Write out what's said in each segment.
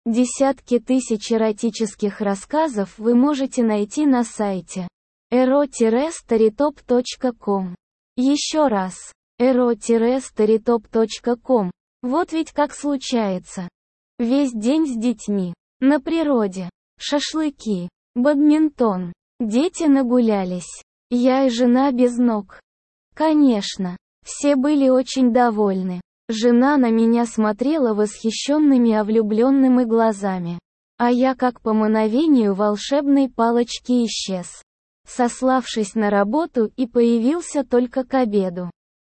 Десятки тысяч эротических рассказов вы можете найти на сайте ero-storytop.com. Еще раз, ero-storytop.com. Вот ведь как случается. Весь день с детьми, на природе, шашлыки, бадминтон, дети нагулялись, я и жена без ног. Конечно, все были очень довольны. Жена на меня смотрела восхищенными влюбленными глазами. А я как по мановению волшебной палочки исчез, сославшись на работу, и появился только к обеду.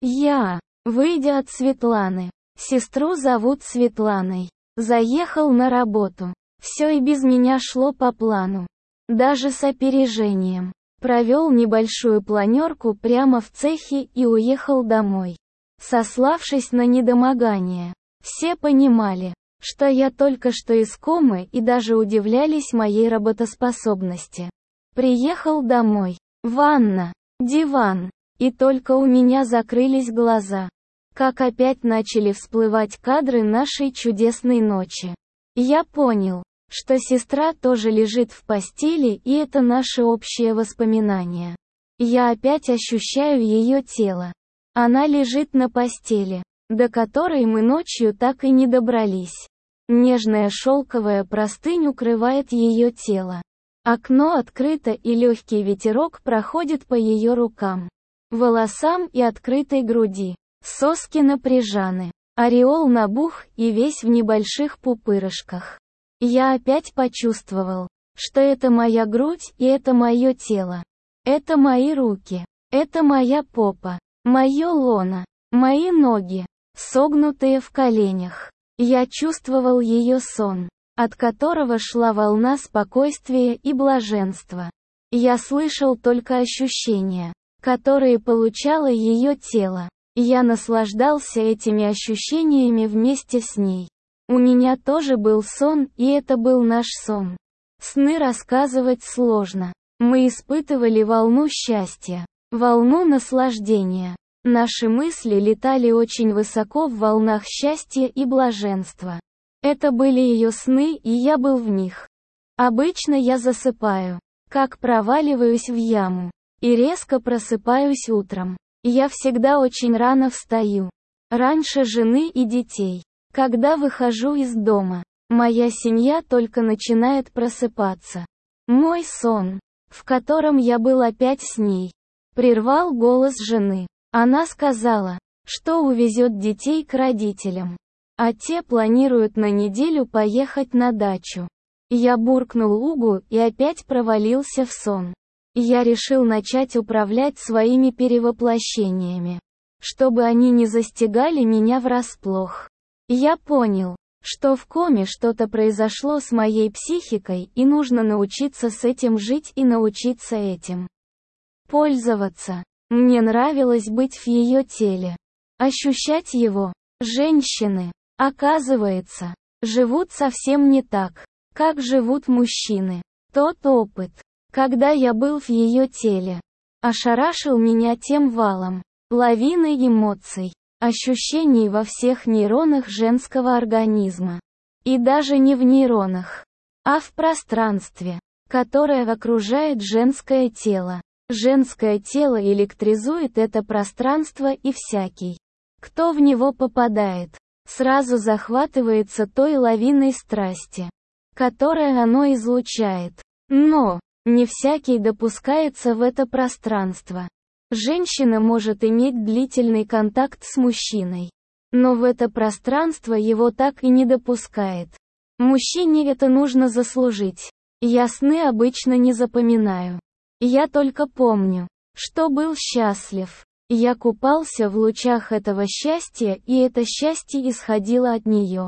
Я, выйдя от Светланы, сестру зовут Светланой, заехал на работу. Все и без меня шло по плану. Даже с опережением. Провел небольшую планерку прямо в цехе и уехал домой, сославшись на недомогание. Все понимали, что я только что из комы, и даже удивлялись моей работоспособности. Приехал домой. Ванна, диван. И только у меня закрылись глаза, как опять начали всплывать кадры нашей чудесной ночи. Я понял, что сестра тоже лежит в постели, и это наше общее воспоминание. Я опять ощущаю ее тело. Она лежит на постели, до которой мы ночью так и не добрались. Нежная шелковая простынь укрывает ее тело. Окно открыто, и легкий ветерок проходит по ее рукам, волосам и открытой груди. Соски напряжаны, ореол набух и весь в небольших пупырышках. Я опять почувствовал, что это моя грудь и это мое тело. Это мои руки, это моя попа, мое лоно, мои ноги, согнутые в коленях. Я чувствовал ее сон, от которого шла волна спокойствия и блаженства. Я слышал только ощущения, которые получало ее тело. Я наслаждался этими ощущениями вместе с ней. У меня тоже был сон, и это был наш сон. Сны рассказывать сложно. Мы испытывали волну счастья, волну наслаждения. Наши мысли летали очень высоко в волнах счастья и блаженства. Это были ее сны, и я был в них. Обычно я засыпаю, как проваливаюсь в яму, и резко просыпаюсь утром. Я всегда очень рано встаю, раньше жены и детей. Когда выхожу из дома, моя семья только начинает просыпаться. Мой сон, в котором я был опять с ней, прервал голос жены. Она сказала, что увезет детей к родителям, а те планируют на неделю поехать на дачу. Я буркнул угу и опять провалился в сон. Я решил начать управлять своими перевоплощениями, чтобы они не застигали меня врасплох. Я понял, что в коме что-то произошло с моей психикой, и нужно научиться с этим жить и научиться этим пользоваться. Мне нравилось быть в ее теле, ощущать его. Женщины, оказывается, живут совсем не так, как живут мужчины. Тот опыт, когда я был в ее теле, ошарашил меня тем валом, лавиной эмоций, ощущений во всех нейронах женского организма. И даже не в нейронах, а в пространстве, которое окружает женское тело. Женское тело электризует это пространство, и всякий, кто в него попадает, сразу захватывается той лавиной страсти, которая оно излучает. Но не всякий допускается в это пространство. Женщина может иметь длительный контакт с мужчиной, но в это пространство его так и не допускает. Мужчине это нужно заслужить. Я сны обычно не запоминаю. Я только помню, что был счастлив. Я купался в лучах этого счастья, и это счастье исходило от нее.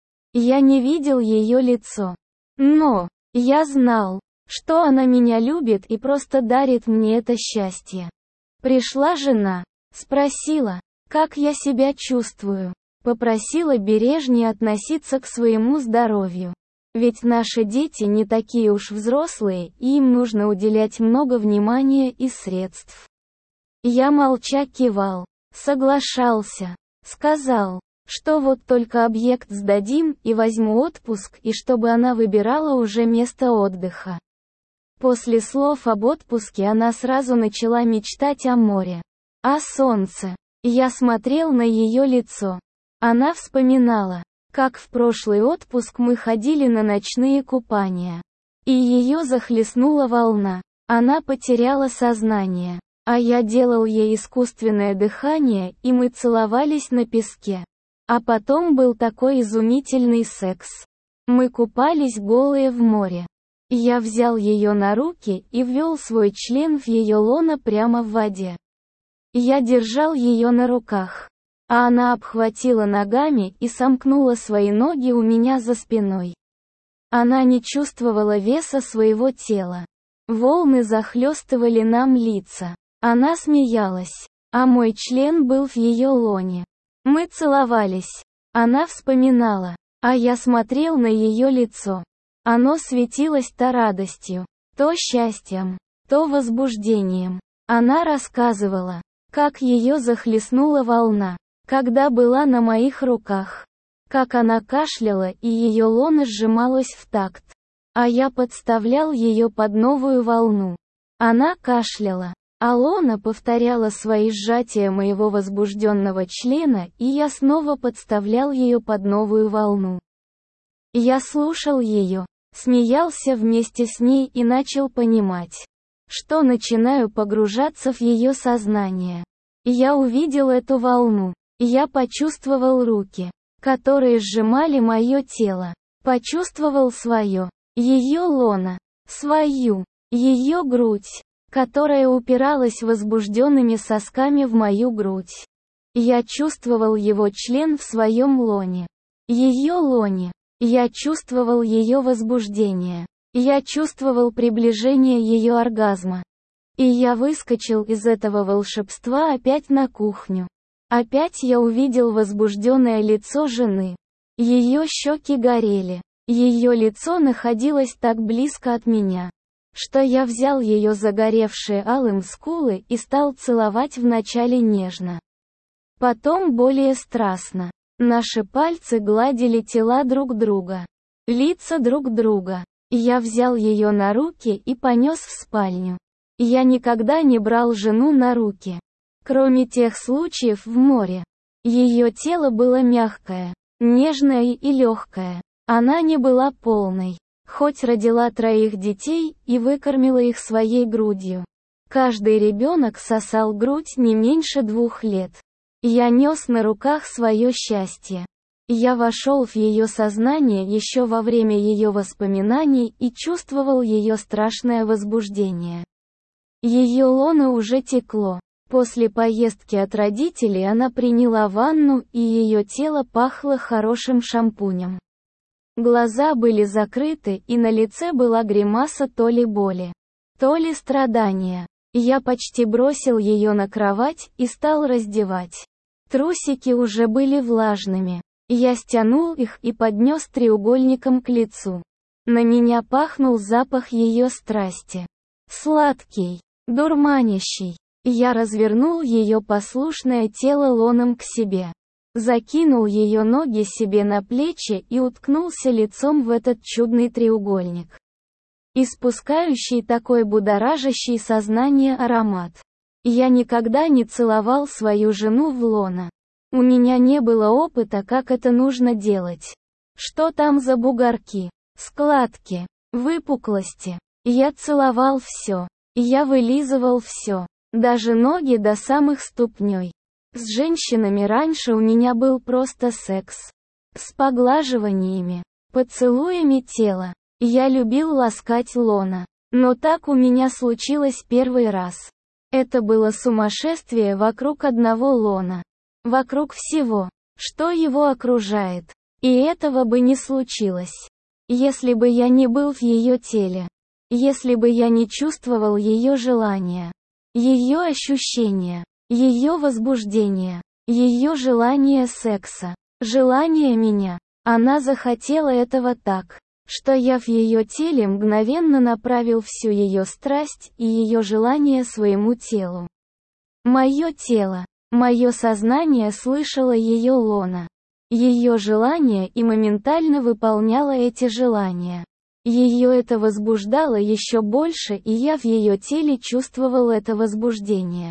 Я не видел ее лицо, но я знал, что она меня любит и просто дарит мне это счастье. Пришла жена, спросила, как я себя чувствую, попросила бережнее относиться к своему здоровью. Ведь наши дети не такие уж взрослые, и им нужно уделять много внимания и средств. Я молча кивал, соглашался, сказал, Что вот только объект сдадим и возьму отпуск, и чтобы она выбирала уже место отдыха. После слов об отпуске она сразу начала мечтать о море. О солнце. Я смотрел на ее лицо. Она вспоминала, как в прошлый отпуск мы ходили на ночные купания. И ее захлестнула волна. Она потеряла сознание. А я делал ей искусственное дыхание, и мы целовались на песке. А потом был такой изумительный секс. Мы купались голые в море. Я взял ее на руки и ввел свой член в ее лоно прямо в воде. Я держал ее на руках. А она обхватила ногами и сомкнула свои ноги у меня за спиной. Она не чувствовала веса своего тела. Волны захлестывали нам лица. Она смеялась, а мой член был в ее лоне. Мы целовались. Она вспоминала, а я смотрел на ее лицо. Оно светилось то радостью, то счастьем, то возбуждением. Она рассказывала, как ее захлестнула волна, когда была на моих руках. Как она кашляла и ее лоно сжималось в такт. А я подставлял ее под новую волну. Она кашляла. Алона повторяла свои сжатия моего возбужденного члена, и я снова подставлял ее под новую волну. Я слушал ее, смеялся вместе с ней и начал понимать, что начинаю погружаться в ее сознание. Я увидел эту волну. Я почувствовал руки, которые сжимали мое тело. Почувствовал свое, ее лоно, свою, ее грудь, которая упиралась возбужденными сосками в мою грудь. Я чувствовал его член в своем лоне. Ее лоне. Я чувствовал ее возбуждение. Я чувствовал приближение ее оргазма. И я выскочил из этого волшебства опять на кухню. Опять я увидел возбужденное лицо жены. Ее щеки горели. Ее лицо находилось так близко от меня, что я взял ее загоревшие алым скулы и стал целовать вначале нежно. Потом более страстно. Наши пальцы гладили тела друг друга, лица друг друга. Я взял ее на руки и понес в спальню. Я никогда не брал жену на руки, кроме тех случаев в море. Ее тело было мягкое, нежное и легкое. Она не была полной, хоть родила 3 детей и выкормила их своей грудью. Каждый ребенок сосал грудь не меньше 2 лет. Я нес на руках свое счастье. Я вошел в ее сознание еще во время ее воспоминаний и чувствовал ее страшное возбуждение. Ее лоно уже текло. После поездки от родителей она приняла ванну, и ее тело пахло хорошим шампунем. Глаза были закрыты, и на лице была гримаса то ли боли, то ли страдания. Я почти бросил ее на кровать и стал раздевать. Трусики уже были влажными. Я стянул их и поднес треугольником к лицу. На меня пахнул запах ее страсти. Сладкий, дурманящий. Я развернул ее послушное тело лоном к себе. Закинул ее ноги себе на плечи и уткнулся лицом в этот чудный треугольник, испускающий такой будоражащий сознание аромат. Я никогда не целовал свою жену в лоно. У меня не было опыта, как это нужно делать. Что там за бугорки, складки, выпуклости. Я целовал все. Я вылизывал все. Даже ноги до самых ступней. С женщинами раньше у меня был просто секс. С поглаживаниями, поцелуями тела. Я любил ласкать лона. Но так у меня случилось первый раз. Это было сумасшествие вокруг одного лона. Вокруг всего, что его окружает. И этого бы не случилось, если бы я не был в ее теле. Если бы я не чувствовал ее желания, ее ощущения, ее возбуждение, ее желание секса, желание меня. Она захотела этого так, что я в ее теле мгновенно направил всю ее страсть и ее желание своему телу. Мое тело, мое сознание слышало ее лона. ее желания и моментально выполняла эти желания. Ее это возбуждало еще больше, и я в ее теле чувствовал это возбуждение.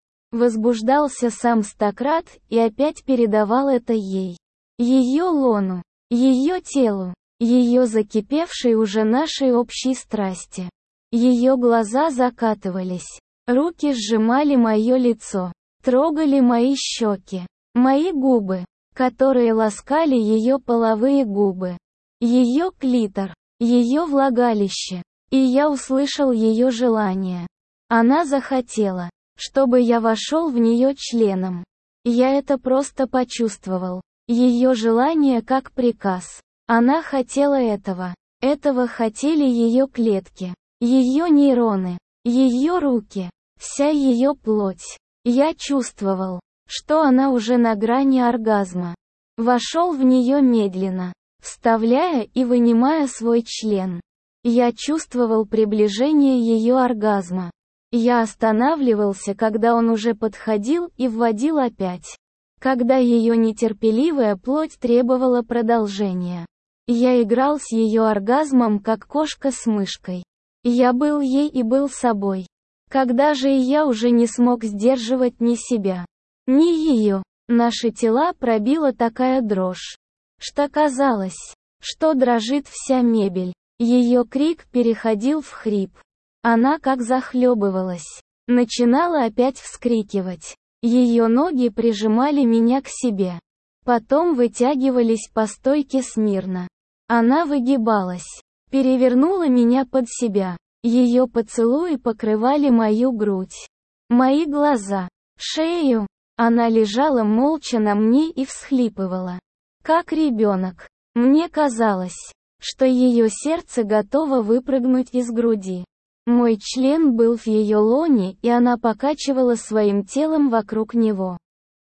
Возбуждался сам стократ и опять передавал это ей. Ее лону, ее телу, ее закипевшей уже нашей общей страсти. Ее глаза закатывались, руки сжимали мое лицо, трогали мои щеки, мои губы, которые ласкали ее половые губы, ее клитор, ее влагалище, и я услышал ее желание. Она захотела, чтобы я вошел в нее членом. Я это просто почувствовал. Ее желание как приказ. Она хотела этого. Этого хотели ее клетки, ее нейроны, ее руки, вся ее плоть. Я чувствовал, что она уже на грани оргазма. Вошел в нее медленно, вставляя и вынимая свой член. Я чувствовал приближение ее оргазма. Я останавливался, когда он уже подходил, и вводил опять. Когда ее нетерпеливая плоть требовала продолжения. Я играл с ее оргазмом, как кошка с мышкой. Я был ей и был собой. Когда же и я уже не смог сдерживать ни себя, ни ее, наши тела пробила такая дрожь, что казалось, что дрожит вся мебель. Ее крик переходил в хрип. Она как захлебывалась. Начинала опять вскрикивать. Ее ноги прижимали меня к себе. Потом вытягивались по стойке смирно. Она выгибалась. Перевернула меня под себя. Ее поцелуи покрывали мою грудь, мои глаза, шею. Она лежала молча на мне и всхлипывала, как ребенок. Мне казалось, что ее сердце готово выпрыгнуть из груди. Мой член был в ее лоне, и она покачивала своим телом вокруг него.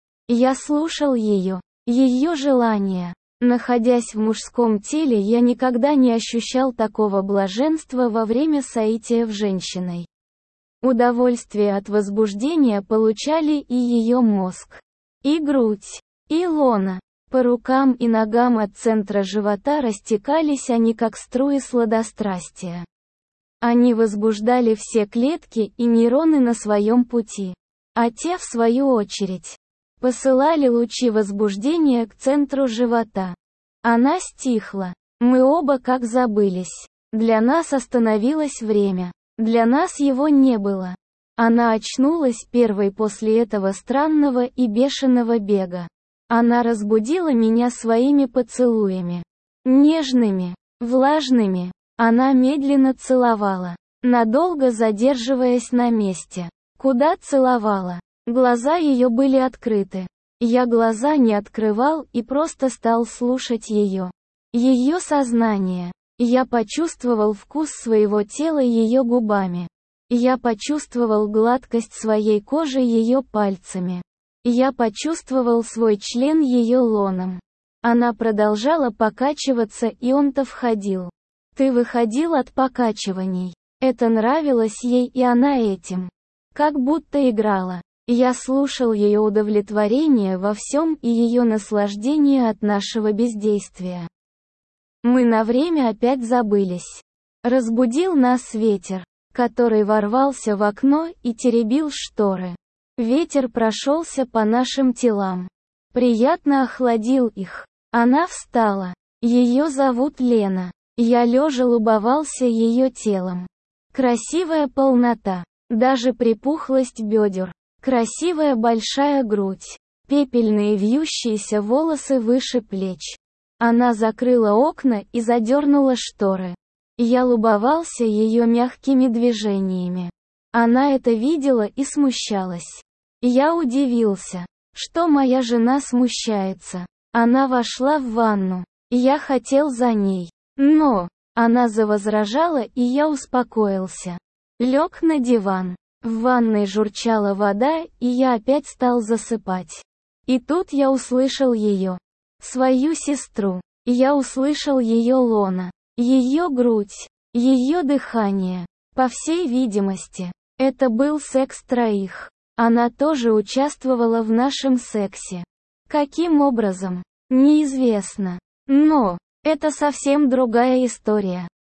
Я слушал ее желания. Находясь в мужском теле, я никогда не ощущал такого блаженства во время соития с женщиной. Удовольствие от возбуждения получали и ее мозг, и грудь, и лона. По рукам и ногам от центра живота растекались они как струи сладострастия. Они возбуждали все клетки и нейроны на своем пути, а те, в свою очередь, посылали лучи возбуждения к центру живота. Она стихла. Мы оба как забылись. Для нас остановилось время. Для нас его не было. Она очнулась первой после этого странного и бешеного бега. Она разбудила меня своими поцелуями. Нежными, влажными. Она медленно целовала, надолго задерживаясь на месте. Куда целовала? Глаза ее были открыты. Я глаза не открывал и просто стал слушать ее. Ее сознание. Я почувствовал вкус своего тела ее губами. Я почувствовал гладкость своей кожи ее пальцами. Я почувствовал свой член ее лоном. Она продолжала покачиваться, и он-то входил. Ты выходил от покачиваний. Это нравилось ей, и она этим как будто играла. Я слушал ее удовлетворение во всем и ее наслаждение от нашего бездействия. Мы на время опять забылись. Разбудил нас ветер, который ворвался в окно и теребил шторы. Ветер прошелся по нашим телам. Приятно охладил их. Она встала. Ее зовут Лена. Я лежа любовался ее телом. Красивая полнота. Даже припухлость бедер. Красивая большая грудь. Пепельные вьющиеся волосы выше плеч. Она закрыла окна и задернула шторы. Я любовался ее мягкими движениями. Она это видела и смущалась. Я удивился, что моя жена смущается. Она вошла в ванну. Я хотел за ней. Но она завозражала, и я успокоился. Лег на диван. В ванной журчала вода, и я опять стал засыпать. И тут я услышал ее. Свою сестру. Я услышал ее лона. Ее грудь. Ее дыхание. По всей видимости, это был секс троих. Она тоже участвовала в нашем сексе. Каким образом? Неизвестно. Но это совсем другая история.